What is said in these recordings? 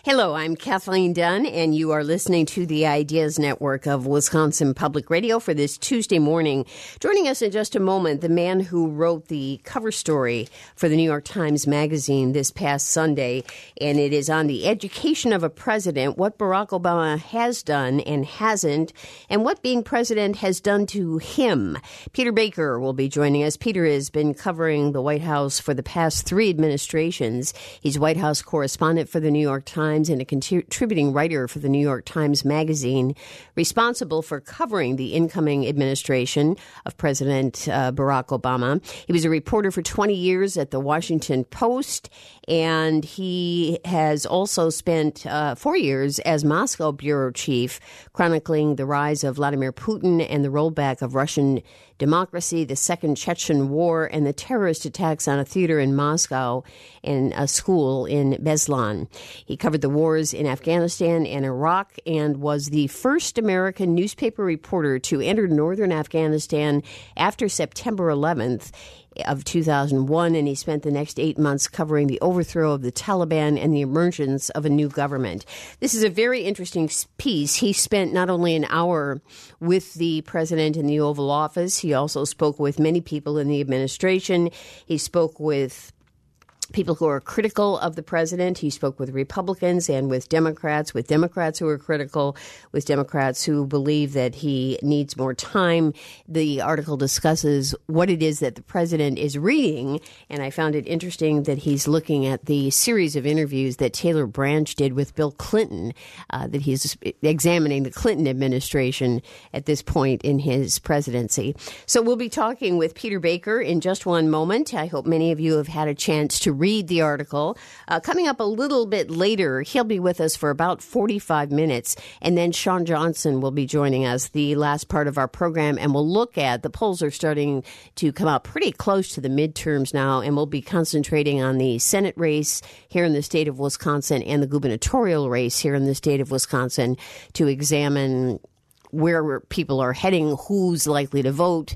Hello, I'm Kathleen Dunn, and you are listening to the Ideas Network of Wisconsin Public Radio for this Tuesday morning. Joining us in just a moment, the man who wrote the cover story for the New York Times Magazine this past Sunday, and it is on the education of a president, what Barack Obama has done and hasn't, and what being president has done to him. Peter Baker will be joining us. Peter has been covering the White House for the past 3 administrations. He's White House correspondent for the New York Times and a contributing writer for the New York Times Magazine, responsible for covering the incoming administration of President Barack Obama. He was a reporter for 20 years at the Washington Post, and he has also spent 4 years as Moscow bureau chief, chronicling the rise of Vladimir Putin and the rollback of Russian democracy, the Second Chechen War, and the terrorist attacks on a theater in Moscow and a school in Beslan. He covered the wars in Afghanistan and Iraq and was the first American newspaper reporter to enter northern Afghanistan after September 11th of 2001, and he spent the next 8 months covering the overthrow of the Taliban and the emergence of a new government. This is a very interesting piece. He spent not only an hour with the president in the Oval Office, he also spoke with many people in the administration. He spoke with people who are critical of the president. He spoke with Republicans and with Democrats who are critical, with Democrats who believe that he needs more time. The article discusses what it is that the president is reading, and I found it interesting that he's looking at the series of interviews that Taylor Branch did with Bill Clinton, that he's examining the Clinton administration at this point in his presidency. So we'll be talking with Peter Baker in just one moment. I hope many of you have had a chance to read the article. Coming up a little bit later, he'll be with us for about 45 minutes, and then Sean Johnson will be joining us the last part of our program, and we'll look at the polls are starting to come out pretty close to the midterms now, and we'll be concentrating on the Senate race here in the state of Wisconsin and the gubernatorial race here in the state of Wisconsin to examine where people are heading, who's likely to vote,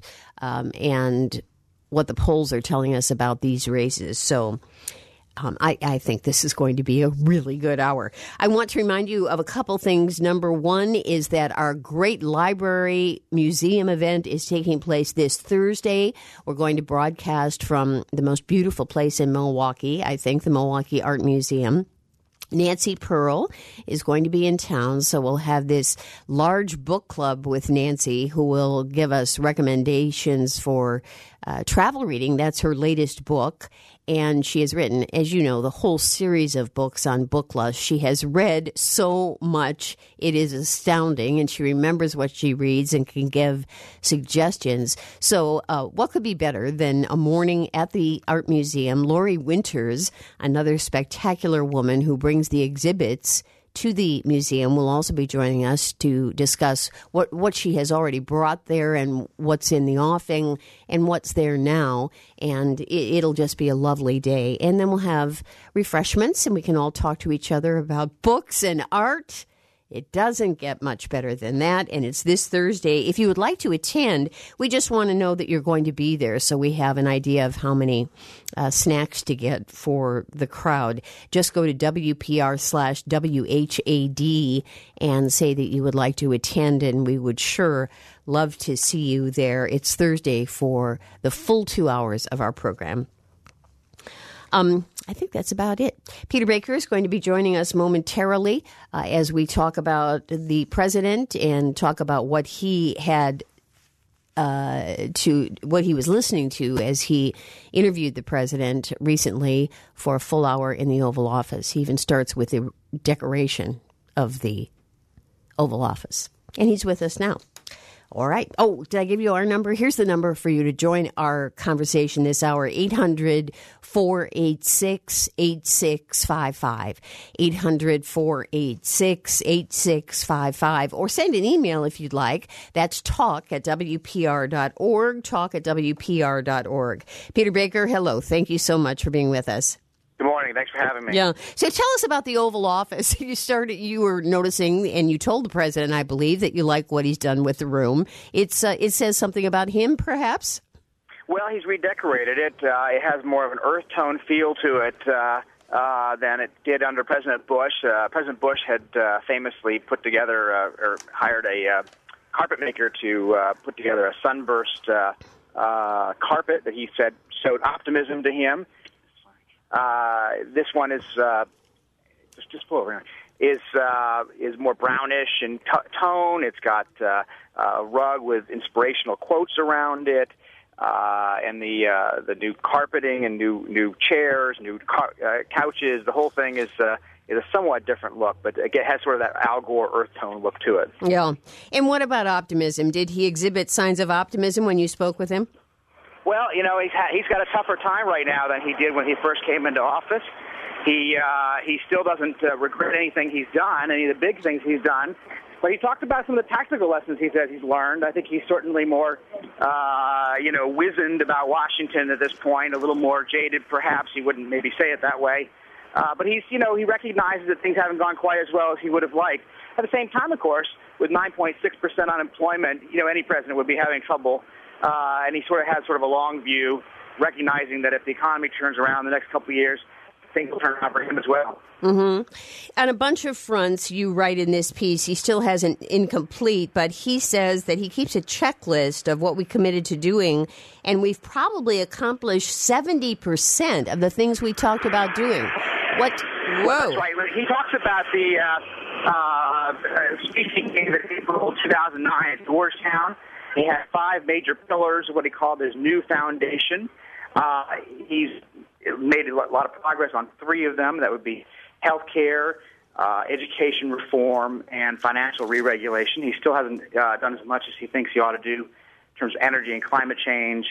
and what the polls are telling us about these races. So I think this is going to be a really good hour. I want to remind you of a couple things. Number one is that our great library museum event is taking place this Thursday. We're going to broadcast from the most beautiful place in Milwaukee, I think, the Milwaukee Art Museum. Nancy Pearl is going to be in town, so we'll have this large book club with Nancy, who will give us recommendations for travel reading. That's her latest book, and she has written, as you know, the whole series of books on book lust. She has read so much, it is astounding, and she remembers what she reads and can give suggestions. So what could be better than a morning at the Art Museum? Lori Winters, another spectacular woman who brings the exhibits to the museum, will also be joining us to discuss what she has already brought there and what's in the offing and what's there now. And it'll just be a lovely day. And then we'll have refreshments, and we can all talk to each other about books and art. It doesn't get much better than that, and it's this Thursday. If you would like to attend, we just want to know that you're going to be there so we have an idea of how many snacks to get for the crowd. Just go to WPR/WHAD and say that you would like to attend, and we would sure love to see you there. It's Thursday for the full 2 hours of our program. I think that's about it. Peter Baker is going to be joining us momentarily as we talk about the president and talk about what he had what he was listening to as he interviewed the president recently for a full hour in the Oval Office. He even starts with the decoration of the Oval Office. And he's with us now. All right. Oh, did I give you our number? Here's the number for you to join our conversation this hour, 800-486-8655, 800-486-8655, or send an email if you'd like. That's talk@WPR.org, talk@WPR.org. Peter Baker, hello. Thank you so much for being with us. Good morning. Thanks for having me. Yeah. So tell us about the Oval Office. You were noticing, and you told the president, I believe, that you like what he's done with the room. It says something about him, perhaps? Well, he's redecorated it. It has more of an earth tone feel to it. than it did under President Bush. President Bush had famously put together or hired a carpet maker to put together a sunburst carpet that he said showed optimism to him. This one is just pull over here. Is more brownish in tone. It's got a rug with inspirational quotes around it, and the new carpeting and new chairs, new couches. The whole thing is a somewhat different look, but again, it has sort of that Al Gore earth tone look to it. Yeah. And what about optimism? Did he exhibit signs of optimism when you spoke with him? Well, he's got a tougher time right now than he did when he first came into office. He still doesn't regret anything he's done, any of the big things he's done. But he talked about some of the tactical lessons he says he's learned. I think he's certainly more, wizened about Washington at this point, a little more jaded perhaps. He wouldn't maybe say it that way. But he recognizes that things haven't gone quite as well as he would have liked. At the same time, of course, with 9.6% unemployment, any president would be having trouble. And he sort of has a long view, recognizing that if the economy turns around in the next couple of years, things will turn around for him as well. Mm-hmm. On a bunch of fronts, you write in this piece, he still has an incomplete, but he says that he keeps a checklist of what we committed to doing, and we've probably accomplished 70% of the things we talked about doing. What? Whoa. That's right. He talks about the speaking in April 2009 at Georgetown. He had 5 major pillars of what he called his new foundation. He's made a lot of progress on 3 of them. That would be health care, education reform, and financial re-regulation. He still hasn't done as much as he thinks he ought to do in terms of energy and climate change.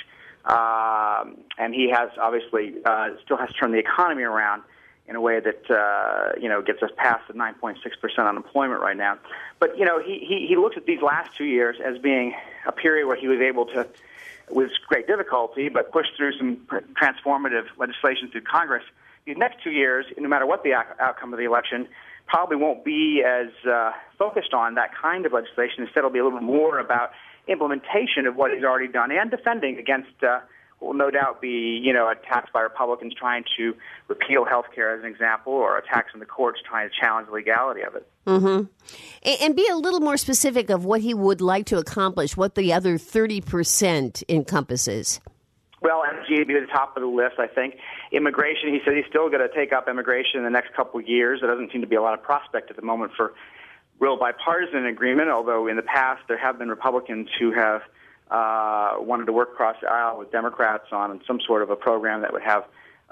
And he has obviously still has to turn the economy around in a way that gets us past the 9.6% unemployment right now. But he looks at these last 2 years as being a period where he was able to, with great difficulty, but push through some transformative legislation through Congress. These next 2 years, no matter what the outcome of the election, probably won't be as focused on that kind of legislation. Instead, it'll be a little bit more about implementation of what he's already done and defending against will no doubt be, attacks by Republicans trying to repeal health care as an example, or attacks in the courts trying to challenge the legality of it. Mm-hmm. And be a little more specific of what he would like to accomplish, what the other 30% encompasses. Well, energy would be at the top of the list, I think. Immigration, he said he's still going to take up immigration in the next couple of years. There doesn't seem to be a lot of prospect at the moment for real bipartisan agreement, although in the past there have been Republicans who have wanted to work across the aisle with Democrats on some sort of a program that would have,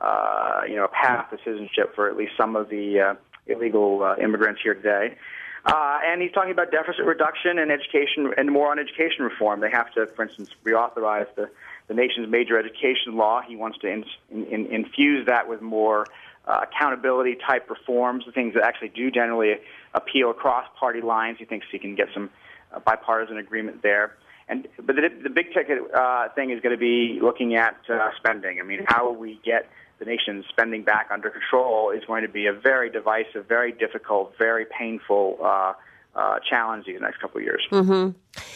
a path to citizenship for at least some of the illegal immigrants here today. And he's talking about deficit reduction and education, and more on education reform. They have to, for instance, reauthorize the nation's major education law. He wants to infuse that with more accountability type reforms, the things that actually do generally appeal across party lines. He thinks he can get some bipartisan agreement there. But the big ticket thing is going to be looking at spending. I mean, how we get the nation's spending back under control is going to be a very divisive, very difficult, very painful challenge these next couple of years. Mm-hmm.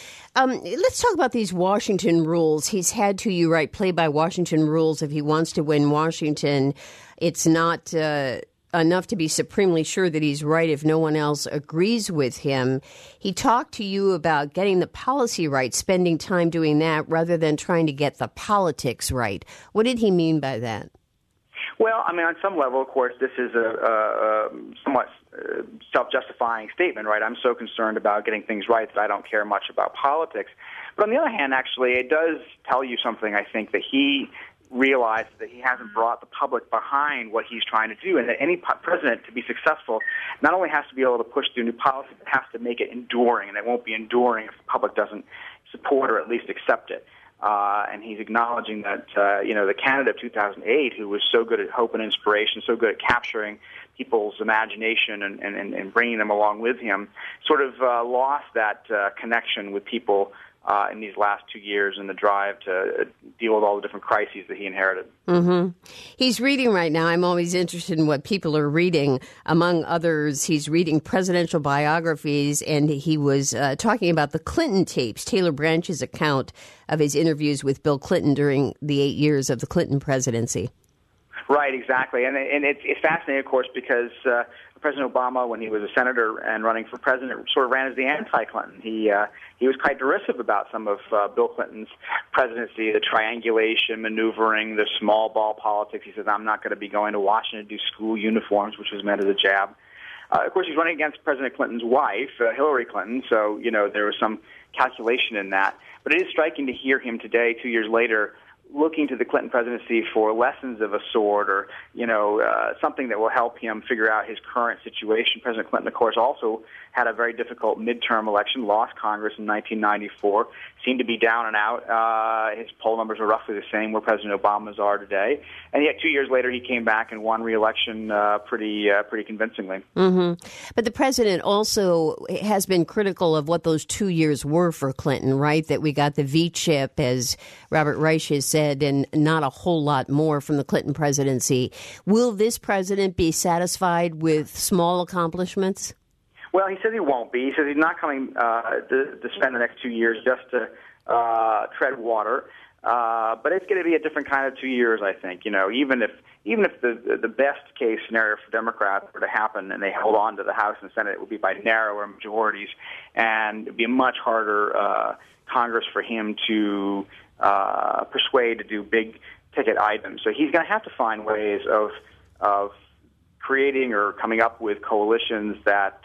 Let's talk about these Washington rules. He's had to, you write, play by Washington rules if he wants to win Washington. It's not enough to be supremely sure that he's right if no one else agrees with him. He talked to you about getting the policy right, spending time doing that rather than trying to get the politics right. What did he mean by that? Well, I mean, on some level, of course, this is a somewhat self-justifying statement, right? I'm so concerned about getting things right that I don't care much about politics. But on the other hand, actually, it does tell you something, I think, that he realized that he hasn't brought the public behind what he's trying to do, and that any president, to be successful, not only has to be able to push through new policy, but has to make it enduring, and it won't be enduring if the public doesn't support or at least accept it. And he's acknowledging that, the candidate of 2008, who was so good at hope and inspiration, so good at capturing people's imagination and bringing them along with him, sort of lost that connection with people in these last 2 years in the drive to deal with all the different crises that he inherited. Mm-hmm. He's reading right now. I'm always interested in what people are reading. Among others, he's reading presidential biographies, and he was talking about the Clinton tapes, Taylor Branch's account of his interviews with Bill Clinton during the 8 years of the Clinton presidency. Right, exactly. And it's fascinating, of course, because President Obama, when he was a senator and running for president, sort of ran as the anti-Clinton. He was quite derisive about some of Bill Clinton's presidency, the triangulation, maneuvering, the small ball politics. He says, I'm not going to be going to Washington to do school uniforms, which was meant as a jab. Of course, he's running against President Clinton's wife, Hillary Clinton, so, there was some calculation in that. But it is striking to hear him today, 2 years later, looking to the Clinton presidency for lessons of a sort or, something that will help him figure out his current situation. President Clinton, of course, also had a very difficult midterm election, lost Congress in 1994, seemed to be down and out. His poll numbers are roughly the same where President Obama's are today. And yet 2 years later, he came back and won re-election pretty convincingly. Mm-hmm. But the president also has been critical of what those 2 years were for Clinton, right? That we got the V-chip, as Robert Reich has said, and not a whole lot more from the Clinton presidency. Will this president be satisfied with small accomplishments? Well, he says he won't be. He says he's not coming to spend the next 2 years just to tread water. But it's going to be a different kind of 2 years, I think. Even if the best case scenario for Democrats were to happen and they held on to the House and Senate, it would be by narrower majorities, and it'd be a much harder Congress for him to persuade to do big ticket items. So he's going to have to find ways of creating or coming up with coalitions that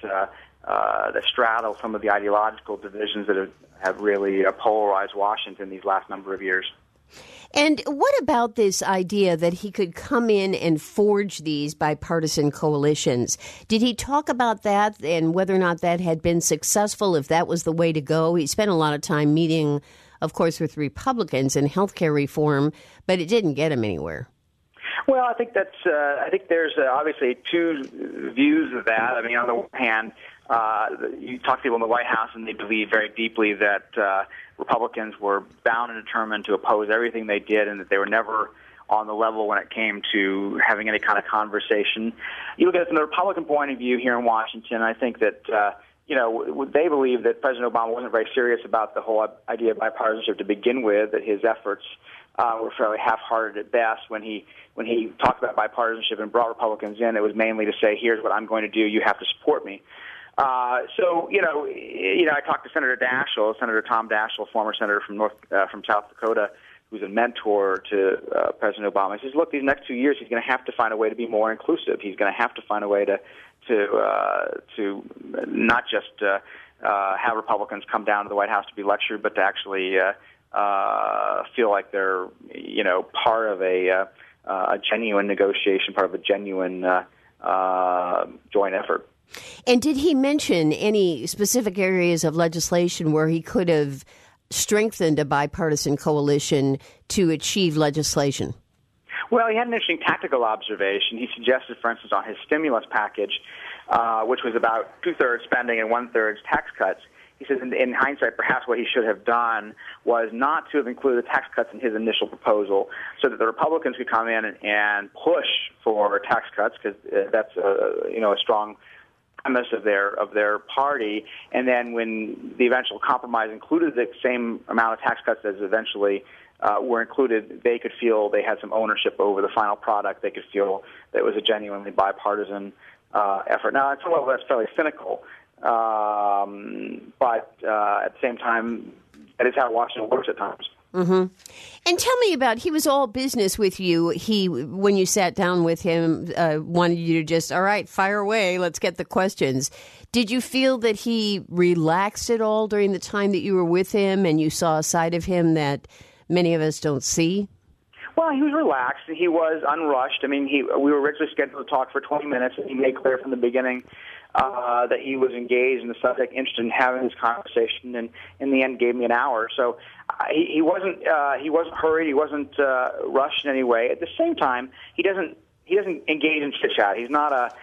straddle some of the ideological divisions that have really polarized Washington these last number of years. And what about this idea that he could come in and forge these bipartisan coalitions? Did he talk about that and whether or not that had been successful, if that was the way to go? He spent a lot of time meeting, of course, with Republicans in healthcare reform, but it didn't get him anywhere. Well, I think there's obviously two views of that. I mean, on the one hand, you talk to people in the White House and they believe very deeply that Republicans were bound and determined to oppose everything they did and that they were never on the level when it came to having any kind of conversation. You look at it from the Republican point of view here in Washington, I think that they believe that President Obama wasn't very serious about the whole idea of bipartisanship to begin with, that his efforts were fairly half-hearted at best. When he talked about bipartisanship and brought Republicans in, it was mainly to say, here's what I'm going to do, you have to support me. I talked to Senator Tom Daschle, former senator from South Dakota, who's a mentor to President Obama. He says, look, these next 2 years, he's going to have to find a way to be more inclusive. He's going to have to find a way to not just have Republicans come down to the White House to be lectured, but to actually feel like they're part of a genuine negotiation, part of a genuine joint effort. And did he mention any specific areas of legislation where he could have strengthened a bipartisan coalition to achieve legislation? Well, he had an interesting tactical observation. He suggested, for instance, on his stimulus package, which was about 2/3 spending and 1/3 tax cuts, he says in hindsight, perhaps what he should have done was not to have included the tax cuts in his initial proposal so that the Republicans could come in and push for tax cuts, because that's a strong premise of their party. And then when the eventual compromise included the same amount of tax cuts as eventually were included, they could feel they had some ownership over the final product. They could feel that it was a genuinely bipartisan effort. Now, that's fairly cynical. But at the same time, that is how Washington works at times. Mm-hmm. And tell me about, he was all business with you. When you sat down with him, wanted you to just, all right, fire away, let's get the questions. Did you feel that he relaxed at all during the time that you were with him and you saw a side of him that many of us don't see? Well, he was relaxed. He was unrushed. I mean, we were originally scheduled to talk for 20 minutes, and he made clear from the beginning that he was engaged in the subject, interested in having this conversation, and in the end gave me an hour. So he wasn't hurried. He wasn't rushed in any way. At the same time, he doesn't engage in chit chat. He's not a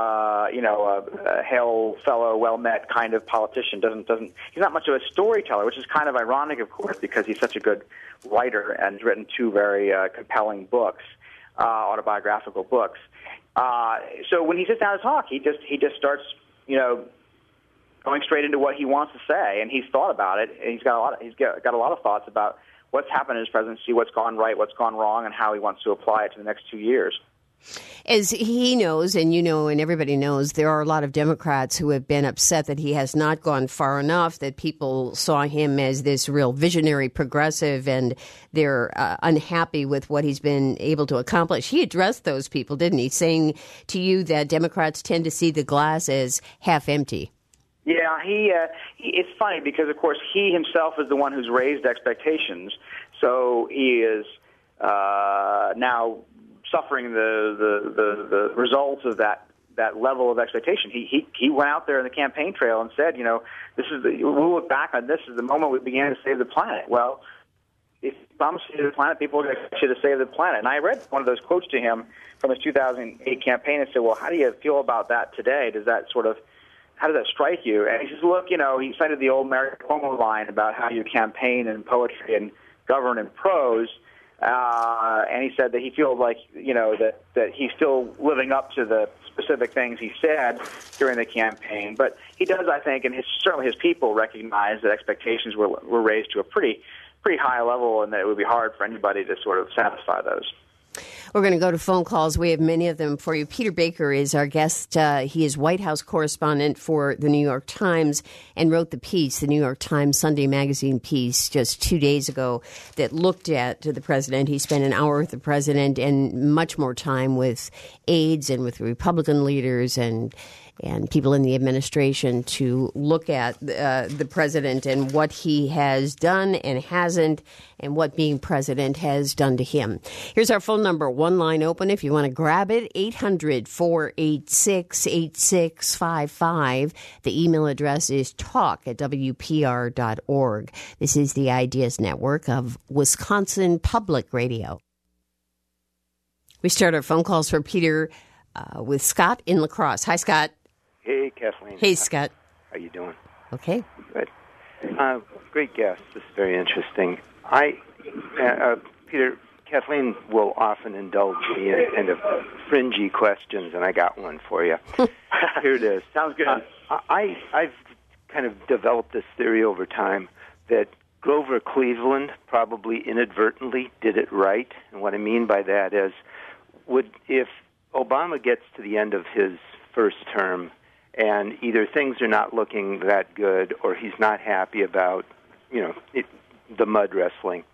hail fellow, well met kind of politician. He's not much of a storyteller, which is kind of ironic, of course, because he's such a good writer and has written two very compelling books, autobiographical books. So when he sits down to talk, he just starts, going straight into what he wants to say, and he's thought about it. And he's got a lot of thoughts about what's happened in his presidency, what's gone right, what's gone wrong, and how he wants to apply it to the next 2 years. As he knows, and you know, and everybody knows, there are a lot of Democrats who have been upset that he has not gone far enough, that people saw him as this real visionary progressive, and they're unhappy with what he's been able to accomplish. He addressed those people, didn't he, saying to you that Democrats tend to see the glass as half empty? Yeah, it's funny because, of course, he himself is the one who's raised expectations, so he is now suffering the results of that level of expectation. He went out there in the campaign trail and said, you know, we'll look back on this as the moment we began to save the planet. Well, if you promise to save the planet, people are going to expect you to save the planet. And I read one of those quotes to him from his 2008 campaign and said, well, how do you feel about that today? How does that strike you? And he says, look, you know, he cited the old Mary Cuomo line about how you campaign in poetry and govern in prose. And he said that he feels like, you know, that he's still living up to the specific things he said during the campaign. But he does, I think, and certainly his people recognize that expectations were raised to a pretty high level, and that it would be hard for anybody to sort of satisfy those. We're going to go to phone calls. We have many of them for you. Peter Baker is our guest. He is White House correspondent for the New York Times and wrote the piece, the New York Times Sunday Magazine piece, just 2 days ago that looked at the president. He spent an hour with the president and much more time with aides and with Republican leaders and people in the administration to look at the president and what he has done and hasn't, and what being president has done to him. Here's our phone number, one line open if you want to grab it, 800-486-8655. The email address is talk@wpr.org. This is the Ideas Network of Wisconsin Public Radio. We start our phone calls for Peter with Scott in La Crosse. Hi, Scott. Hey, Kathleen. Hey, Scott. How you doing? Okay. Good. Great guest. This is very interesting. Peter, Kathleen will often indulge me in fringy questions, and I got one for you. Here it is. Sounds good. I've kind of developed this theory over time that Grover Cleveland probably inadvertently did it right. And what I mean by that is, if Obama gets to the end of his first term and either things are not looking that good or he's not happy about, the mud wrestling,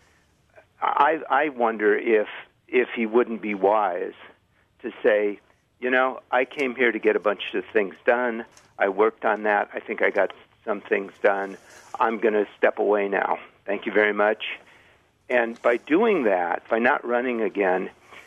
I wonder if he wouldn't be wise to say, I came here to get a bunch of things done. I worked on that. I think I got some things done. I'm going to step away now. Thank you very much. And by doing that, by not running again,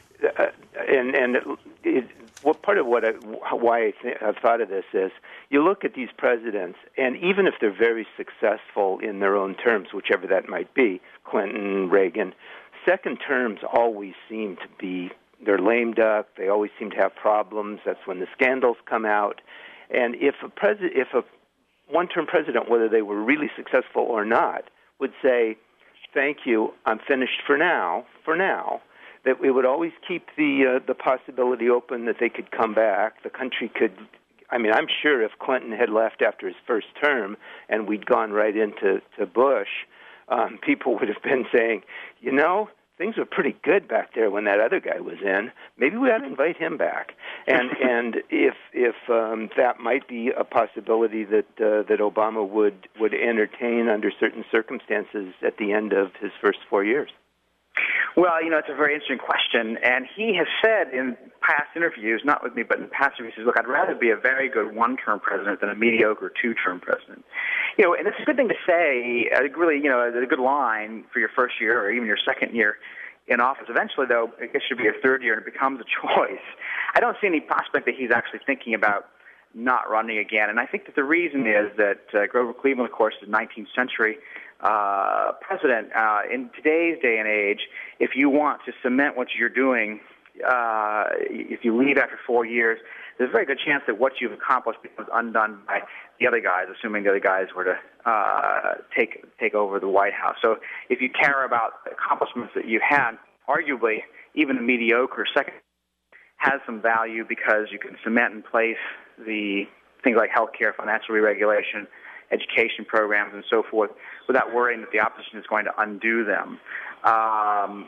why I've thought of this is, you look at these presidents, and even if they're very successful in their own terms, whichever that might be, Clinton, Reagan, second terms always seem to be, they're lame duck, they always seem to have problems, that's when the scandals come out. And if a one-term president, whether they were really successful or not, would say, thank you, I'm finished for now, that we would always keep the possibility open that they could come back. The country could, I'm sure if Clinton had left after his first term and we'd gone right into Bush, people would have been saying, things were pretty good back there when that other guy was in. Maybe we ought to invite him back. And if that might be a possibility that Obama would entertain under certain circumstances at the end of his first 4 years. Well, it's a very interesting question, and he has said in past interviews, not with me, but in past interviews, he says, look, I'd rather be a very good one-term president than a mediocre two-term president. And it's a good thing to say, really, a good line for your first year or even your second year in office. Eventually, though, it should be your third year, and it becomes a choice. I don't see any prospect that he's actually thinking about not running again, and I think that the reason is that Grover Cleveland, of course, is 19th century president. In today's day and age, if you want to cement what you're doing, if you leave after 4 years, there's a very good chance that what you've accomplished becomes undone by the other guys, assuming the other guys were to take over the White House. So if you care about the accomplishments that you had, arguably even a mediocre second has some value because you can cement in place the things like health care, financial re-regulation, education programs, and so forth, without worrying that the opposition is going to undo them.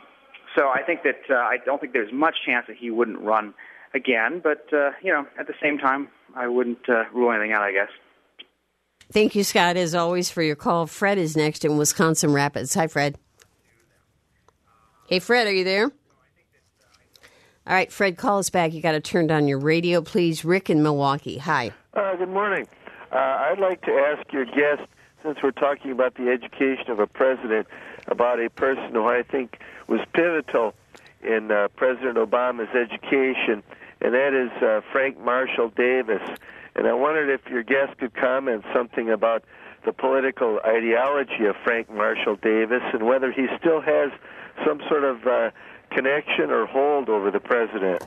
So I think that I don't think there's much chance that he wouldn't run again. But, at the same time, I wouldn't rule anything out, I guess. Thank you, Scott, as always, for your call. Fred is next in Wisconsin Rapids. Hi, Fred. Hey, Fred, are you there? All right, Fred, call us back. You got to turn down your radio, please. Rick in Milwaukee. Hi. Good morning. I'd like to ask your guest, since we're talking about the education of a president, about a person who I think was pivotal in President Obama's education, and that is Frank Marshall Davis. And I wondered if your guest could comment something about the political ideology of Frank Marshall Davis and whether he still has some sort of connection or hold over the president.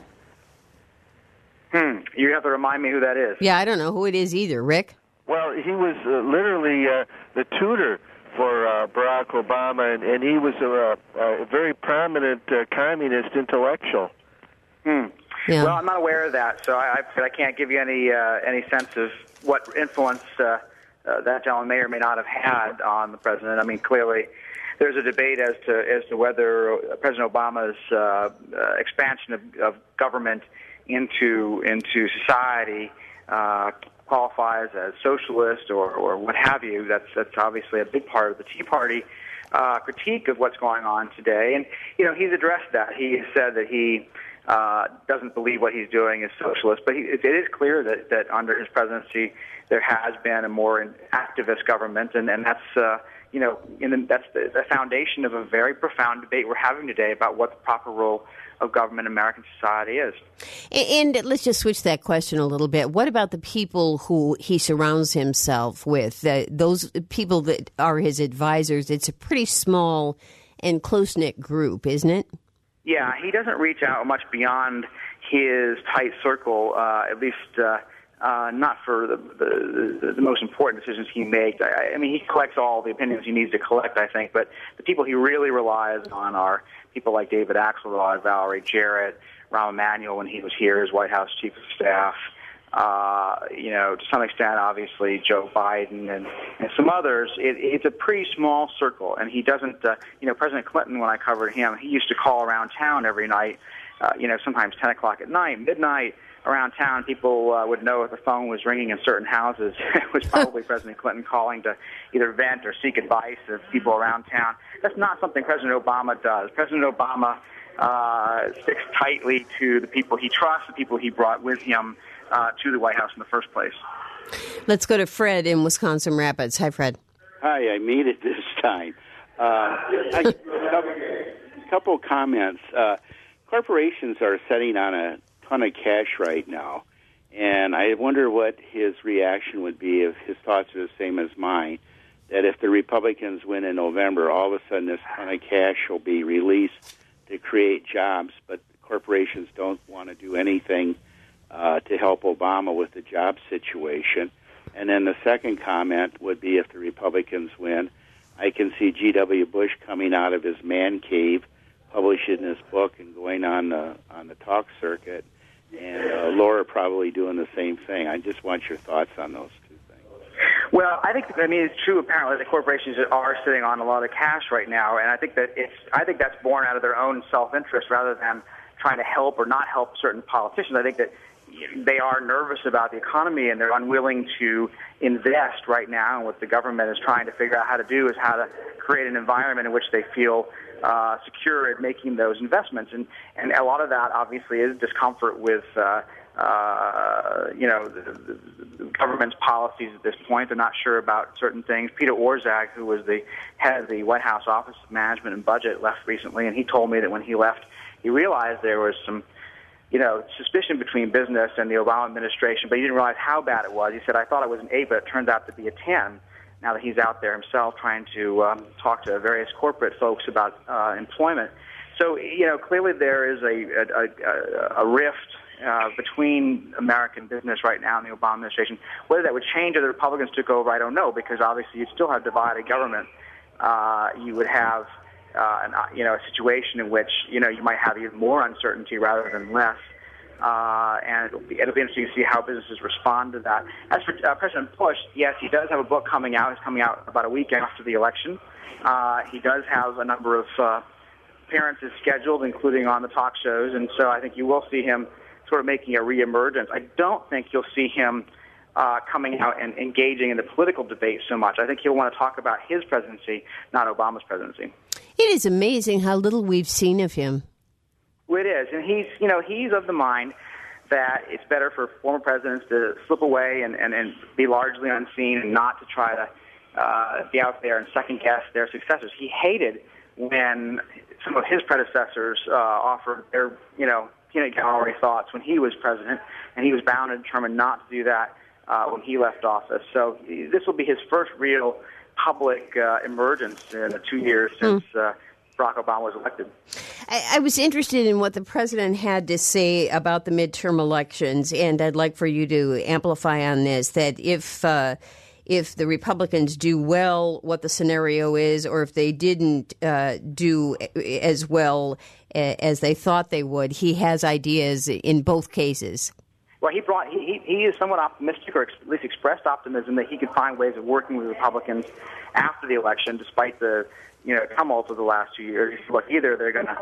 You have to remind me who that is. Yeah, I don't know who it is either. Rick? Well, he was literally the tutor for Barack Obama, and he was a very prominent communist intellectual. Yeah. Well, I'm not aware of that, so I can't give you any sense of what influence that gentleman may or may not have had on the president. I mean, clearly, there's a debate as to whether President Obama's expansion of government into society qualifies as socialist or what have you. That's obviously a big part of the Tea Party critique of what's going on today, and he's addressed that. He has said that he doesn't believe what he's doing is socialist, but it is clear that under his presidency there has been a more activist government, and that's that's the foundation of a very profound debate we're having today about what the proper role of government in American society is. And let's just switch that question a little bit. What about the people who he surrounds himself with? Those people that are his advisors, it's a pretty small and close-knit group, isn't it? Yeah, he doesn't reach out much beyond his tight circle, at least not for the most important decisions he makes. I mean, he collects all the opinions he needs to collect, I think, but the people he really relies on are people like David Axelrod, Valerie Jarrett, Rahm Emanuel when he was here as White House Chief of Staff, to some extent, obviously, Joe Biden and some others. It's a pretty small circle, and he doesn't, President Clinton, when I covered him, he used to call around town every night, sometimes 10 o'clock at night, midnight, around town. People would know if the phone was ringing in certain houses. It was probably President Clinton calling to either vent or seek advice of people around town. That's not something President Obama does. President Obama sticks tightly to the people he trusts, the people he brought with him to the White House in the first place. Let's go to Fred in Wisconsin Rapids. Hi, Fred. Hi, I made it this time. A couple comments. Corporations are sitting on a ton of cash right now, and I wonder what his reaction would be if his thoughts are the same as mine, that if the Republicans win in November, all of a sudden this ton of cash will be released to create jobs, but corporations don't want to do anything to help Obama with the job situation. And then the second comment would be if the Republicans win, I can see G.W. Bush coming out of his man cave, publishing his book and going on the talk circuit, and Laura probably doing the same thing. I just want your thoughts on those two things. Well, it's true. Apparently, the corporations are sitting on a lot of cash right now, and I think that's born out of their own self-interest rather than trying to help or not help certain politicians. I think that they are nervous about the economy and they're unwilling to invest right now. And what the government is trying to figure out how to do is how to create an environment in which they feel secure at making those investments. And a lot of that obviously is discomfort with the government's policies at this point. They're not sure about certain things. Peter Orszag, who was the head of the White House Office of Management and Budget, left recently, and he told me that when he left, he realized there was some suspicion between business and the Obama administration, but he didn't realize how bad it was. He said, I thought it was an 8, but it turns out to be a 10, now that he's out there himself trying to talk to various corporate folks about employment. So, clearly there is a rift between American business right now and the Obama administration. Whether that would change if the Republicans took over, I don't know, because obviously you'd still have divided government. You would have a situation in which you might have even more uncertainty rather than less, and it'll be interesting to see how businesses respond to that. As for President Bush, yes, he does have a book coming out. It's coming out about a week after the election. He does have a number of appearances scheduled, including on the talk shows, and so I think you will see him sort of making a reemergence. I don't think you'll see him coming out and engaging in the political debate so much. I think he'll want to talk about his presidency, not Obama's presidency. It is amazing how little we've seen of him. Well, it is, and he's of the mind that it's better for former presidents to slip away and be largely unseen and not to try to be out there and second-guess their successors. He hated when some of his predecessors offered their, peanut gallery thoughts when he was president, and he was bound and determined not to do that when he left office. So this will be his first real public emergence in the 2 years since Barack Obama was elected. I was interested in what the president had to say about the midterm elections, and I'd like for you to amplify on this, that if the Republicans do well, what the scenario is, or if they didn't do as well as they thought they would, he has ideas in both cases. Well, he is somewhat optimistic, or at least expressed optimism, that he could find ways of working with Republicans after the election, despite the tumult of the last 2 years. Look, either they're going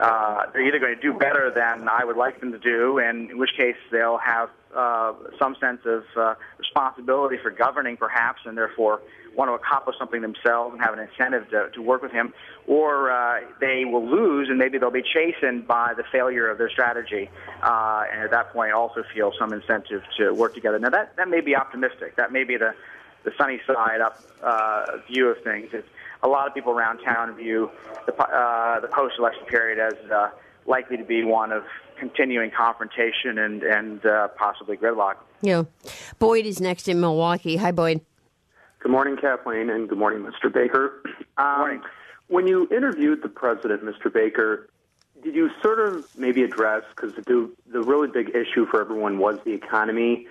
to do better than I would like them to do, and in which case they'll have some sense of responsibility for governing, perhaps, and therefore want to accomplish something themselves and have an incentive to work with him, or they will lose and maybe they'll be chastened by the failure of their strategy, and at that point also feel some incentive to work together. Now that may be optimistic. That may be the sunny side up view of things. A lot of people around town view the post-election period as likely to be one of continuing confrontation and possibly gridlock. Yeah. Boyd is next in Milwaukee. Hi, Boyd. Good morning, Kathleen, and good morning, Mr. Baker. Good morning. When you interviewed the president, Mr. Baker, did you sort of maybe address, because the really big issue for everyone was the economy,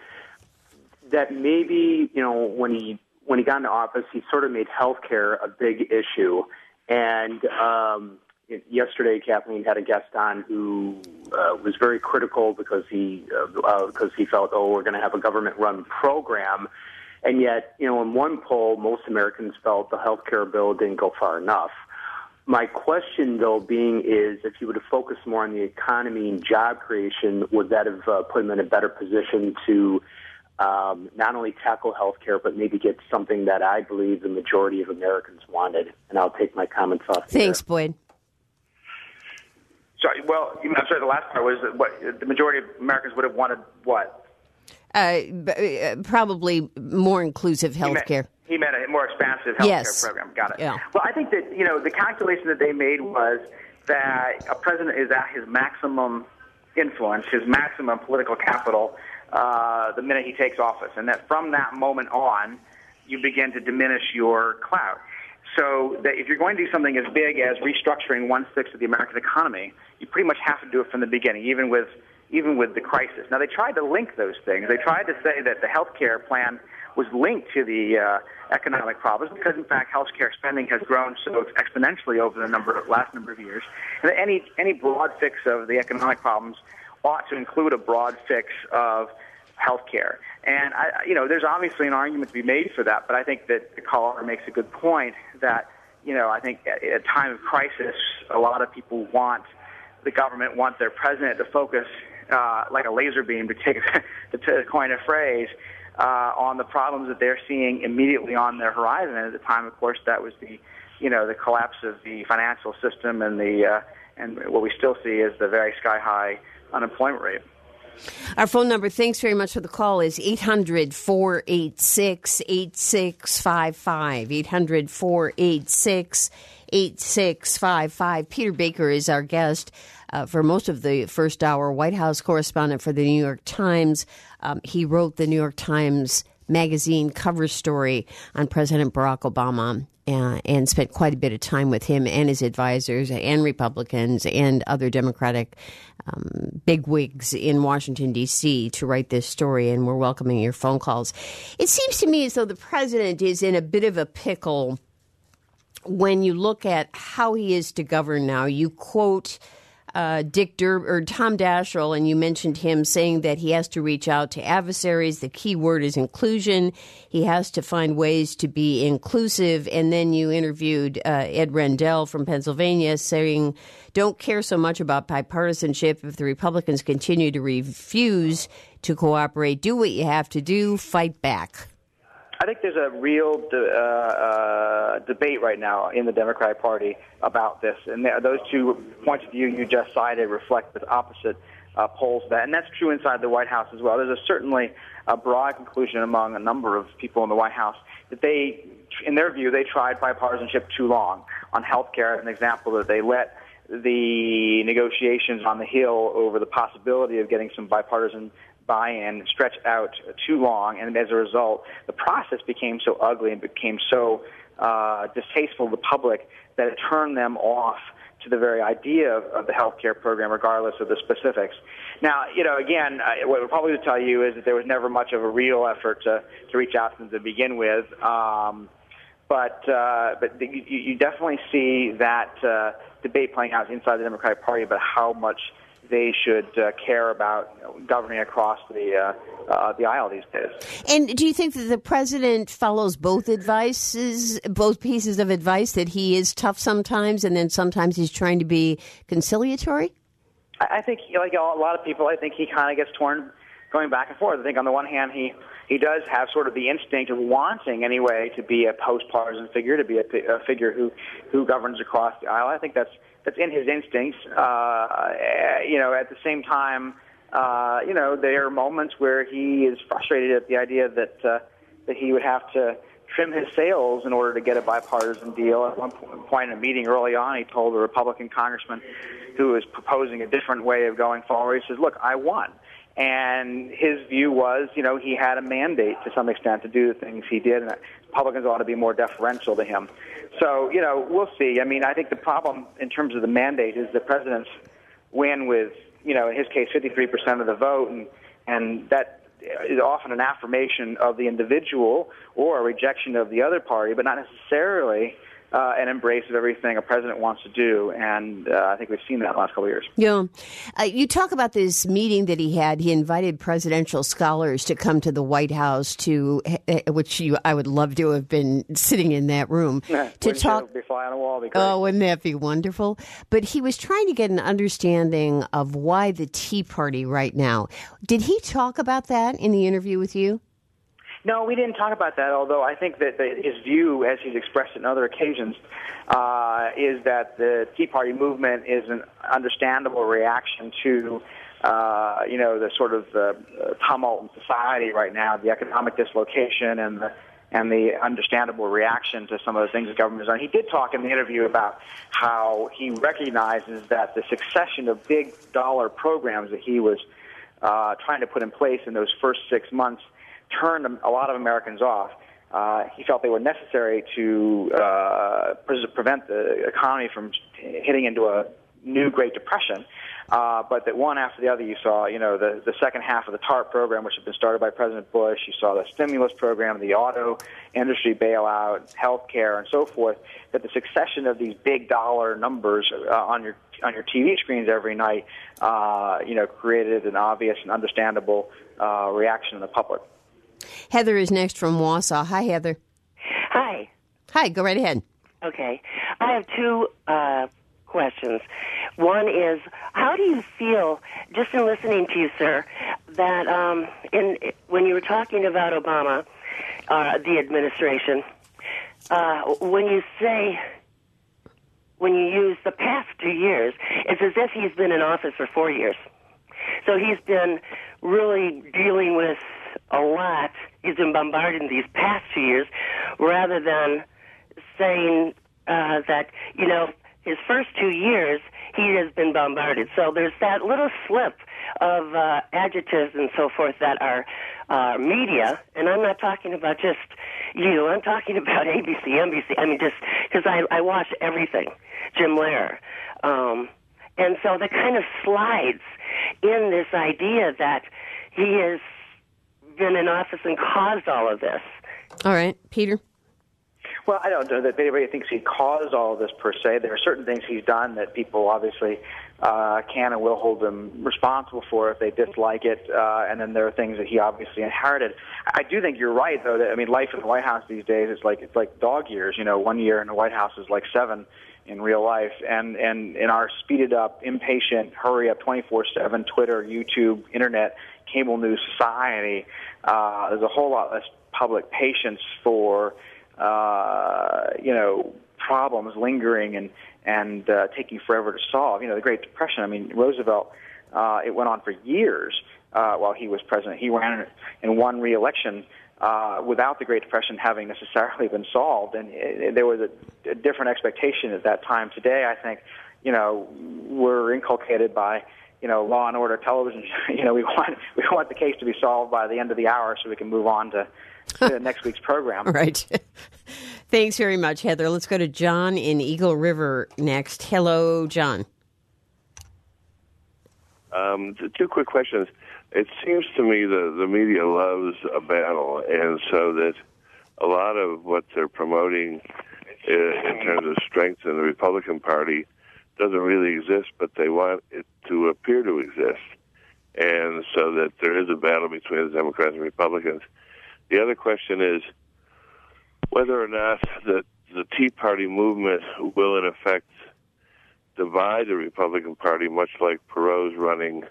that maybe, when he got into office, he sort of made healthcare a big issue. And yesterday, Kathleen had a guest on who was very critical because he felt, we're going to have a government-run program. And yet, in one poll, most Americans felt the healthcare bill didn't go far enough. My question, though, is if you would have focused more on the economy and job creation, would that have put him in a better position to not only tackle healthcare, but maybe get something that I believe the majority of Americans wanted? And I'll take my comments off there. Thanks, Boyd. Sorry, I'm sorry, the last part was what the majority of Americans would have wanted what? Probably more inclusive health care. He meant a more expansive health care program. Got it. Yeah. Well, I think that, the calculation that they made was that a president is at his maximum influence, his maximum political capital, the minute he takes office, and that from that moment on, you begin to diminish your clout. So that if you're going to do something as big as restructuring 1/6 of the American economy, you pretty much have to do it from the beginning, even with the crisis. Now, they tried to link those things. They tried to say that the health care plan was linked to the economic problems because, in fact, health care spending has grown so exponentially over the last number of years. And that any broad fix of the economic problems ought to include a broad fix of health care. And, there's obviously an argument to be made for that, but I think that the caller makes a good point that, I think at a time of crisis, a lot of people want their president to focus like a laser beam, to coin a phrase, on the problems that they're seeing immediately on their horizon. And at the time, of course, that was the collapse of the financial system and what we still see is the very sky-high unemployment rate. Our phone number, thanks very much for the call, is 800-486-8655. 800-486-8655. Peter Baker is our guest for most of the first hour, White House correspondent for the New York Times. He wrote the New York Times Magazine cover story on President Barack Obama and spent quite a bit of time with him and his advisors and Republicans and other Democratic bigwigs in Washington, D.C. to write this story, and we're welcoming your phone calls. It seems to me as though the president is in a bit of a pickle when you look at how he is to govern now. You quote Tom Daschle, and you mentioned him saying that he has to reach out to adversaries. The key word is inclusion. He has to find ways to be inclusive. And then you interviewed Ed Rendell from Pennsylvania saying, don't care so much about bipartisanship if the Republicans continue to refuse to cooperate. Do what you have to do. Fight back. I think there's a real debate right now in the Democratic Party about this, and those two points of view you just cited reflect the opposite poles of that, and that's true inside the White House as well. There's certainly a broad conclusion among a number of people in the White House that they, in their view, they tried bipartisanship too long. On health care, as an example, that they let the negotiations on the Hill over the possibility of getting some bipartisan buy-in stretched out too long, and as a result, the process became so ugly and became so distasteful to the public that it turned them off to the very idea of the health care program, regardless of the specifics. Now, again, what I would probably tell you is that there was never much of a real effort to reach out to them to begin with, but you definitely see that debate playing out inside the Democratic Party about how much they should care about governing across the aisle these days. And do you think that the president follows both pieces of advice, that he is tough sometimes and then sometimes he's trying to be conciliatory? I think, like a lot of people, I think he kind of gets torn going back and forth. I think on the one hand, he does have sort of the instinct of wanting, anyway, to be a post-partisan figure, to be a figure who governs across the aisle. I think that's in his instincts. At the same time, there are moments where he is frustrated at the idea that he would have to trim his sails in order to get a bipartisan deal. At one point in a meeting early on, he told a Republican congressman who was proposing a different way of going forward, he says, look, I won. And his view was, he had a mandate to some extent to do the things he did, and Republicans ought to be more deferential to him. So, we'll see. I mean, I think the problem in terms of the mandate is the president's win with, in his case, 53% of the vote, and that is often an affirmation of the individual or a rejection of the other party, but not necessarily an embrace of everything a president wants to do, and I think we've seen that in the last couple of years. Yeah. You talk about this meeting that he had. He invited presidential scholars to come to the White House, I would love to have been sitting in that room. To talk. Be fly on the wall, be great. Oh, wouldn't that be wonderful? But he was trying to get an understanding of why the Tea Party right now. Did he talk about that in the interview with you? No, we didn't talk about that, although I think that his view, as he's expressed on other occasions, is that the Tea Party movement is an understandable reaction to, the sort of tumult in society right now, the economic dislocation and the understandable reaction to some of the things the government has done. He did talk in the interview about how he recognizes that the succession of big dollar programs that he was trying to put in place in those first 6 months turned a lot of Americans off. He felt they were necessary to prevent the economy from hitting into a new Great Depression, but that one after the other you saw, the second half of the TARP program, which had been started by President Bush, you saw the stimulus program, the auto industry bailout, health care, and so forth, that the succession of these big dollar numbers on your TV screens every night, created an obvious and understandable reaction in the public. Heather is next from Wausau. Hi, Heather. Hi. Hi, go right ahead. Okay. I have two questions. One is, how do you feel, just in listening to you, sir, that when you were talking about Obama, the administration, when you use the past 2 years, it's as if he's been in office for 4 years. So he's been really dealing with a lot. He's been bombarded in these past 2 years, rather than saying that, his first 2 years, he has been bombarded. So there's that little slip of adjectives and so forth that are media, and I'm not talking about just you, I'm talking about ABC, NBC, just because I watch everything, Jim Lehrer. And so that kind of slides in this idea that he has been in office and caused all of this. All right. Peter? Well, I don't know that anybody thinks he caused all of this per se. There are certain things he's done that people obviously can and will hold him responsible for if they dislike it, and then there are things that he obviously inherited. I do think you're right, though. That, I mean, life in the White House these days it's like dog years. 1 year in the White House is like 7 in real life, and in our speeded up, impatient, hurry up, 24/7 Twitter, YouTube, internet, cable news society, there's a whole lot less public patience for problems lingering and taking forever to solve. The Great Depression. I mean, Roosevelt. It went on for years while he was president. He ran and won re-election without the Great Depression having necessarily been solved, and there was a different expectation at that time. Today, I think, we're inculcated by Law and Order television. We want the case to be solved by the end of the hour so we can move on to next week's program. Right. Thanks very much, Heather. Let's go to John in Eagle River next. Hello, John. 2 quick questions. It seems to me that the media loves a battle, and so that a lot of what they're promoting in terms of strength in the Republican Party doesn't really exist, but they want it to appear to exist, and so that there is a battle between the Democrats and Republicans. The other question is whether or not the Tea Party movement will, in effect, divide the Republican Party, much like Perot's running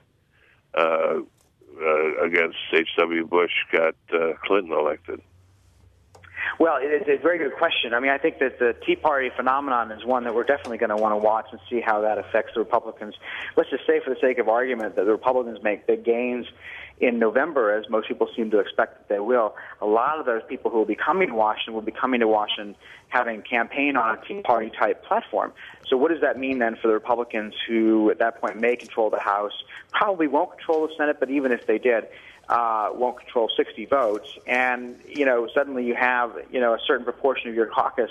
against H.W. Bush got Clinton elected. Well, it's a very good question. I mean, I think that the Tea Party phenomenon is one that we're definitely going to want to watch and see how that affects the Republicans. Let's just say, for the sake of argument, that the Republicans make big gains in November, as most people seem to expect that they will. A lot of those people who will be coming to Washington having campaigned on a Tea Party-type platform. So what does that mean then for the Republicans who, at that point, may control the House, probably won't control the Senate, but even if they did, won't control 60 votes. And, suddenly you have, a certain proportion of your caucus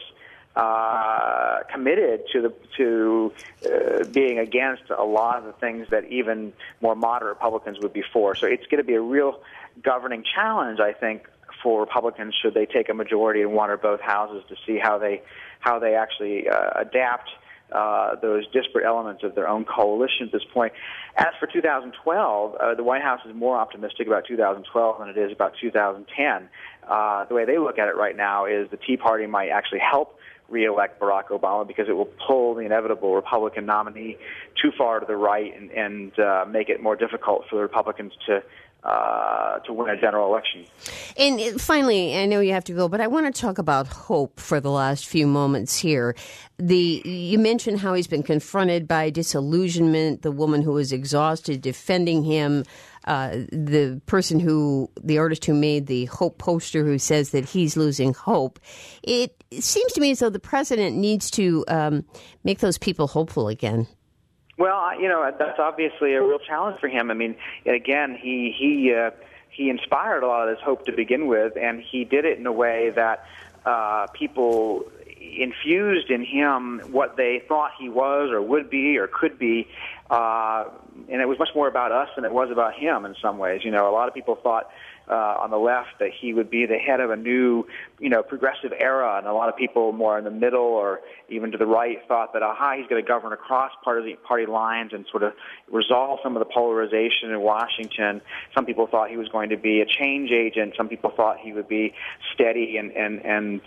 committed to being against a lot of the things that even more moderate Republicans would be for. So it's going to be a real governing challenge, I think, for Republicans should they take a majority in one or both houses to see how they actually adapt those disparate elements of their own coalition at this point. As for 2012, the White House is more optimistic about 2012 than it is about 2010. The way they look at it right now is the Tea Party might actually help re-elect Barack Obama because it will pull the inevitable Republican nominee too far to the right and make it more difficult for the Republicans to win a general election. And finally, I know you have to go, but I want to talk about hope for the last few moments here. You mentioned how he's been confronted by disillusionment, the woman who was exhausted defending him, the artist who made the hope poster who says that he's losing hope. It seems to me as though the president needs to make those people hopeful again. Well, that's obviously a real challenge for him. I mean, again, he inspired a lot of this hope to begin with, and he did it in a way that people infused in him what they thought he was or would be or could be, and it was much more about us than it was about him in some ways. A lot of people thought on the left that he would be the head of a new, progressive era, and a lot of people more in the middle or even to the right thought that, he's going to govern across party lines and sort of resolve some of the polarization in Washington. Some people thought he was going to be a change agent. Some people thought he would be steady and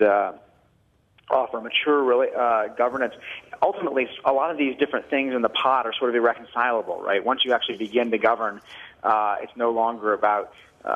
offer mature governance. Ultimately, a lot of these different things in the pot are sort of irreconcilable, right? Once you actually begin to govern, it's no longer about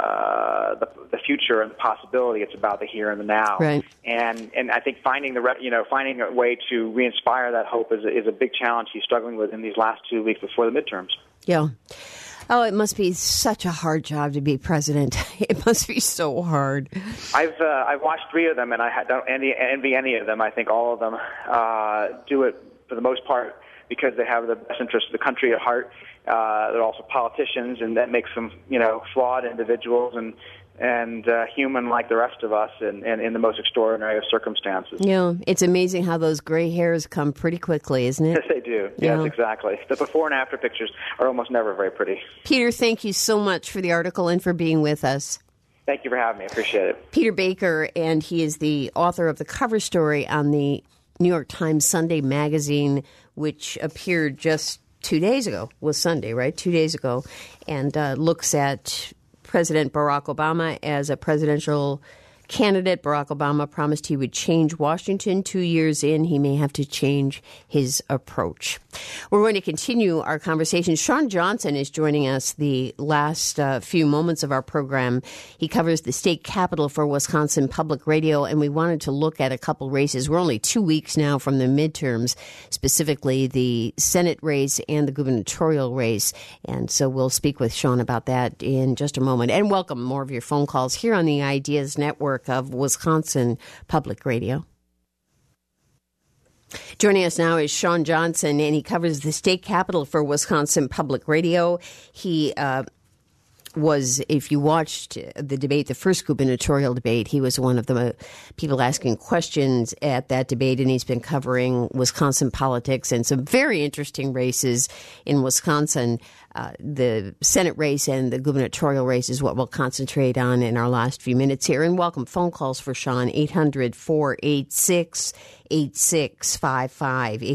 the future and the possibility. It's about the here and the now. Right. And I think finding a way to re-inspire that hope is a big challenge he's struggling with in these last 2 weeks before the midterms. Yeah. Oh, it must be such a hard job to be president. It must be so hard. I've watched 3 of them, and I don't envy any of them. I think all of them do it for the most part because they have the best interest of the country at heart. They're also politicians, and that makes them, flawed individuals and human like the rest of us, and in the most extraordinary of circumstances. Yeah, it's amazing how those gray hairs come pretty quickly, isn't it? Yes, they do. Yeah. Yes, exactly. The before and after pictures are almost never very pretty. Peter, thank you so much for the article and for being with us. Thank you for having me. I appreciate it. Peter Baker, and he is the author of the cover story on the New York Times Sunday magazine, which appeared just 2 days ago. Was Sunday, right? 2 days ago. And looks at President Barack Obama as a presidential candidate. Barack Obama promised he would change Washington. 2 years in, he may have to change his approach. We're going to continue our conversation. Sean Johnson is joining us the last few moments of our program. He covers the state capitol for Wisconsin Public Radio, and we wanted to look at a couple races. We're only 2 weeks now from the midterms, specifically the Senate race and the gubernatorial race. And so we'll speak with Sean about that in just a moment. And welcome more of your phone calls here on the Ideas Network of Wisconsin Public Radio. Joining us now is Sean Johnson, and he covers the state capitol for Wisconsin Public Radio. He was, if you watched the debate, the first gubernatorial debate, he was one of the people asking questions at that debate, and he's been covering Wisconsin politics and some very interesting races in Wisconsin. The Senate race and the gubernatorial race is what we'll concentrate on in our last few minutes here. And welcome phone calls for Sean, 800-486-8655,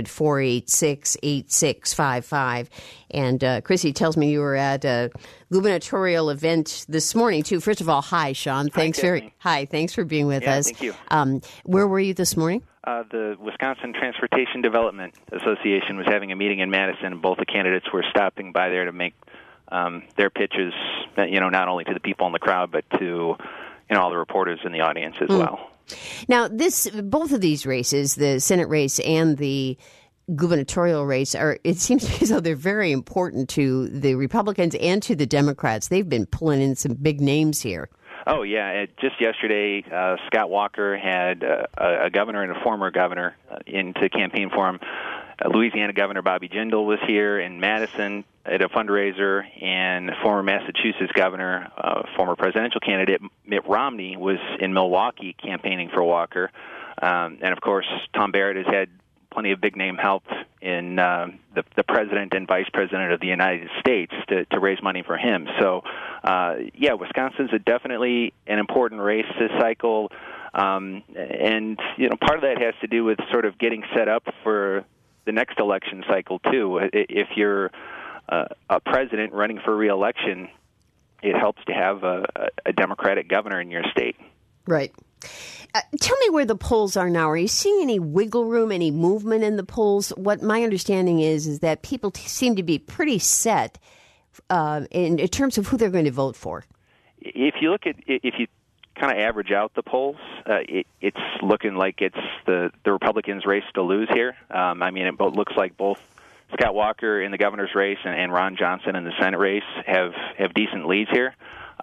800-486-8655. And Chrissy tells me you were at a gubernatorial event this morning, too. First of all, hi, Sean. Thanks for being with us. Thank you. Where were you this morning? The Wisconsin Transportation Development Association was having a meeting in Madison, and both the candidates were stopping by there to make their pitches, not only to the people in the crowd, but to all the reporters in the audience as well. Now, both of these races, the Senate race and the gubernatorial race, it seems to me as though they're very important to the Republicans and to the Democrats. They've been pulling in some big names here. Oh, yeah. Just yesterday, Scott Walker had a governor and a former governor in to campaign for him. Louisiana Governor Bobby Jindal was here in Madison at a fundraiser, and former Massachusetts Governor, former presidential candidate Mitt Romney was in Milwaukee campaigning for Walker. And, of course, Tom Barrett has had plenty of big-name help in the president and vice president of the United States to raise money for him. So, Wisconsin's definitely an important race this cycle. And, part of that has to do with sort of getting set up for the next election cycle, too. If you're a president running for re-election, it helps to have a Democratic governor in your state. Right. Tell me where the polls are now. Are you seeing any wiggle room, any movement in the polls? What my understanding is that people seem to be pretty set in terms of who they're going to vote for. If you kind of average out the polls, it's looking like it's the Republicans' race to lose here. It looks like both Scott Walker in the governor's race and Ron Johnson in the Senate race have decent leads here.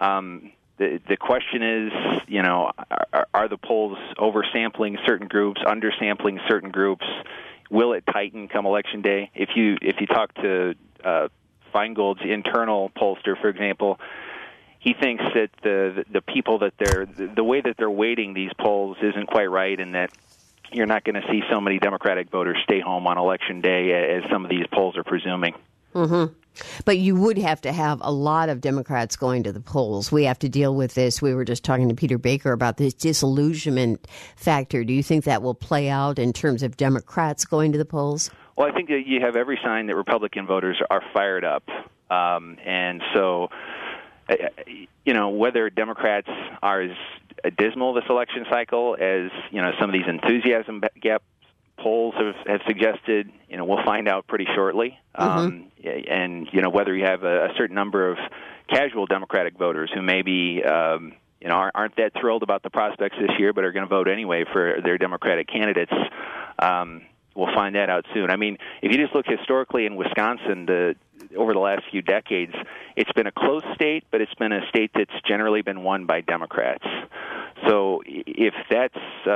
The question is, are the polls oversampling certain groups, undersampling certain groups? Will it tighten come Election Day? If you talk to Feingold's internal pollster, for example, he thinks that the people that the way that they're weighting these polls isn't quite right, and that you're not going to see so many Democratic voters stay home on Election Day as some of these polls are presuming. Mm-hmm. But you would have to have a lot of Democrats going to the polls. We have to deal with this. We were just talking to Peter Baker about this disillusionment factor. Do you think that will play out in terms of Democrats going to the polls? Well, I think that you have every sign that Republican voters are fired up. And so, whether Democrats are as dismal this election cycle as, some of these enthusiasm gap polls have suggested, we'll find out pretty shortly. And, whether you have a certain number of casual Democratic voters who maybe, aren't that thrilled about the prospects this year but are going to vote anyway for their Democratic candidates, we'll find that out soon. If you just look historically in Wisconsin, over the last few decades, it's been a close state, but it's been a state that's generally been won by Democrats. So if that's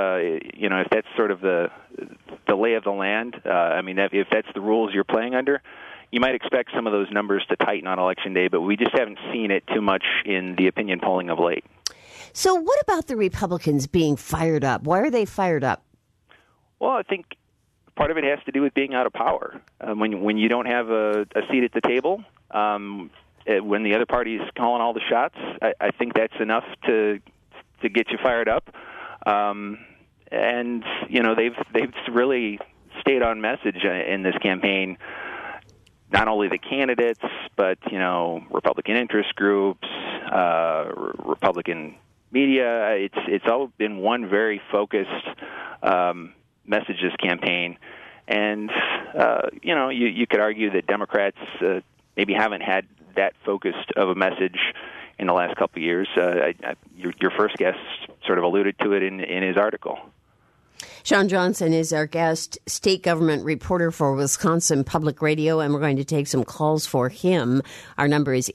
sort of the lay of the land, if that's the rules you're playing under, you might expect some of those numbers to tighten on Election Day, but we just haven't seen it too much in the opinion polling of late. So what about the Republicans being fired up? Why are they fired up? Well, I think part of it has to do with being out of power. When you don't have a seat at the table, when the other party is calling all the shots, I think that's enough to get you fired up. And they've really stayed on message in this campaign. Not only the candidates, but Republican interest groups, Republican media. It's all been one very focused message this campaign. And you could argue that Democrats maybe haven't had that focused of a message in the last couple of years. Your first guest sort of alluded to it in his article. Sean Johnson is our guest, state government reporter for Wisconsin Public Radio, and we're going to take some calls for him. Our number is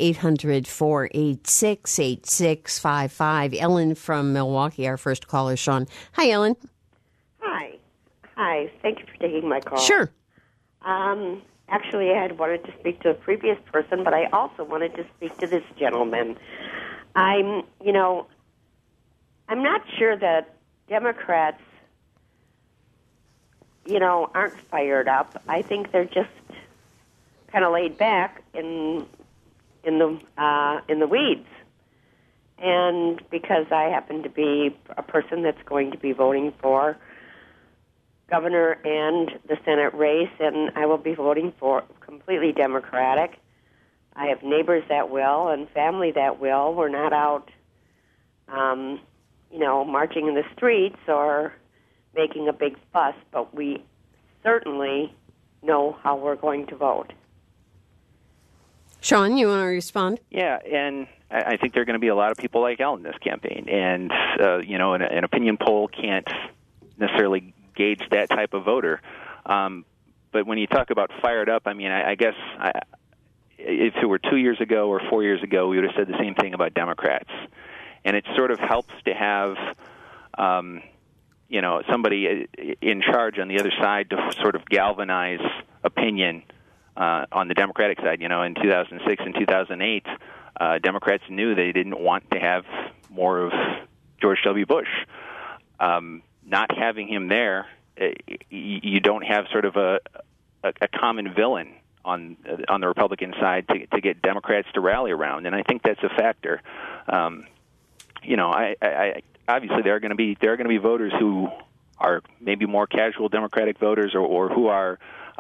800-486-8655. Ellen from Milwaukee, our first caller. Sean. Hi, Ellen. Hi. Thank you for taking my call. Sure. Actually, I had wanted to speak to a previous person, but I also wanted to speak to this gentleman. I'm not sure that Democrats aren't fired up. I think they're just kind of laid back in the weeds. And because I happen to be a person that's going to be voting for governor and the Senate race, and I will be voting for completely Democratic. I have neighbors that will and family that will. We're not out, marching in the streets or making a big fuss, but we certainly know how we're going to vote. Sean, you want to respond? Yeah, and I think there are going to be a lot of people like Ellen in this campaign. And, an opinion poll can't necessarily gauge that type of voter. But when you talk about fired up, I guess if it were 2 years ago or 4 years ago, we would have said the same thing about Democrats. And it sort of helps to have somebody in charge on the other side to sort of galvanize opinion on the Democratic side. In 2006 and 2008, Democrats knew they didn't want to have more of George W. Bush. Not having him there, you don't have sort of a common villain on the Republican side to get Democrats to rally around, and I think that's a factor. Obviously there are going to be voters who are maybe more casual Democratic voters or who are,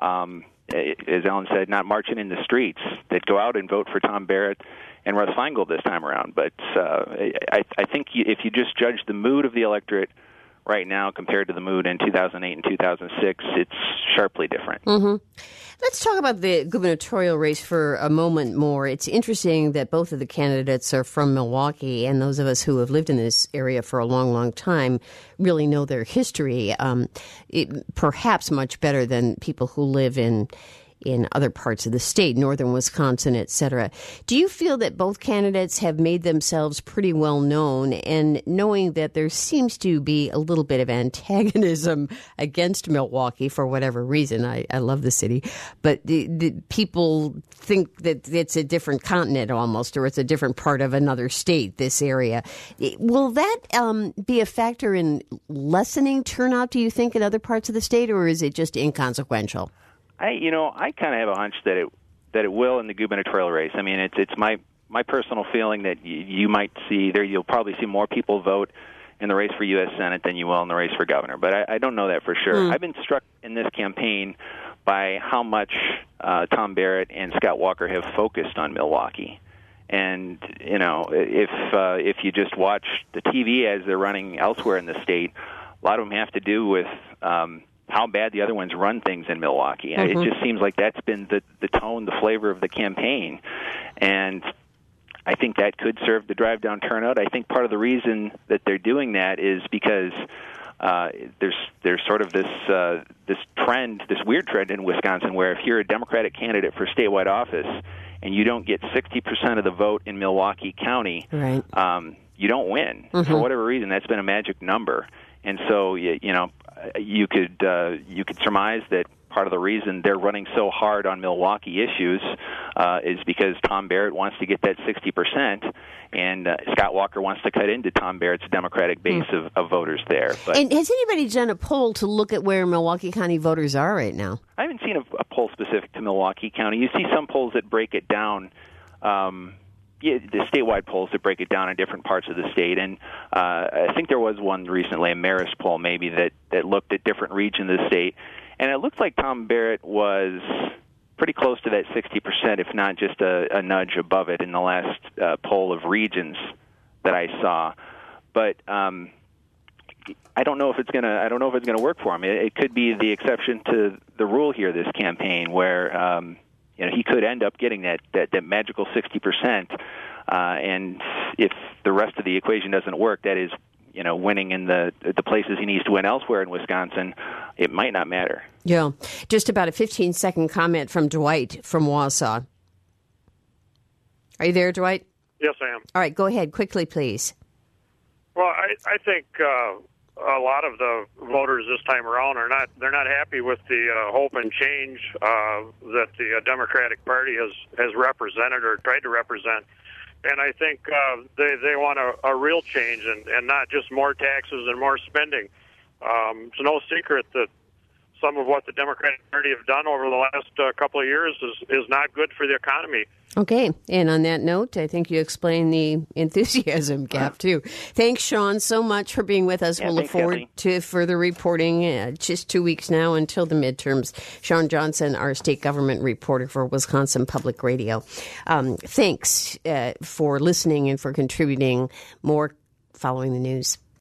as Ellen said, not marching in the streets, that go out and vote for Tom Barrett and Russ Feingold this time around. But I think if you just judge the mood of the electorate right now compared to the mood in 2008 and 2006, it's sharply different. Mm-hmm. Let's talk about the gubernatorial race for a moment more. It's interesting that both of the candidates are from Milwaukee, and those of us who have lived in this area for a long, long time really know their history, perhaps much better than people who live in other parts of the state, northern Wisconsin, et cetera. Do you feel that both candidates have made themselves pretty well known, and knowing that there seems to be a little bit of antagonism against Milwaukee for whatever reason? I love the city, but the people think that it's a different continent almost, or it's a different part of another state, this area. Will that be a factor in lessening turnout, do you think, in other parts of the state, or is it just inconsequential? I kind of have a hunch that it will in the gubernatorial race. It's my personal feeling that you might see there. You'll probably see more people vote in the race for U.S. Senate than you will in the race for governor. But I don't know that for sure. I've been struck in this campaign by how much Tom Barrett and Scott Walker have focused on Milwaukee. And if you just watch the TV as they're running elsewhere in the state, a lot of them have to do with how bad the other ones run things in Milwaukee. Mm-hmm. It just seems like that's been the tone, the flavor of the campaign. And I think that could serve to drive down turnout. I think part of the reason that they're doing that is because there's sort of this trend, this weird trend in Wisconsin, where if you're a Democratic candidate for statewide office and you don't get 60% of the vote in Milwaukee County, right, you don't win. Mm-hmm. For whatever reason, that's been a magic number. And so, you could surmise that part of the reason they're running so hard on Milwaukee issues is because Tom Barrett wants to get that 60%, and Scott Walker wants to cut into Tom Barrett's Democratic base of voters there. But, and has anybody done a poll to look at where Milwaukee County voters are right now? I haven't seen a poll specific to Milwaukee County. You see some polls that break it down the statewide polls that break it down in different parts of the state. And I think there was one recently, a Marist poll maybe, that looked at different regions of the state. And it looked like Tom Barrett was pretty close to that 60%, if not just a nudge above it in the last poll of regions that I saw. But I don't know if it's gonna work for him. It could be the exception to the rule here this campaign, where he could end up getting that magical 60%. And if the rest of the equation doesn't work, that is, winning in the places he needs to win elsewhere in Wisconsin, it might not matter. Yeah. Just about a 15-second comment from Dwight from Wausau. Are you there, Dwight? Yes, I am. All right, go ahead quickly, please. Well, I think a lot of the voters this time around they're not happy with the hope and change that the Democratic Party has represented or tried to represent. And I think they want a real change and not just more taxes and more spending. It's no secret that some of what the Democratic Party have done over the last couple of years is not good for the economy. Okay. And on that note, I think you explained the enthusiasm gap, too. Thanks, Sean, so much for being with us. We'll look forward to further reporting. Just 2 weeks now until the midterms. Sean Johnson, our state government reporter for Wisconsin Public Radio. Thanks for listening and for contributing. More following the news.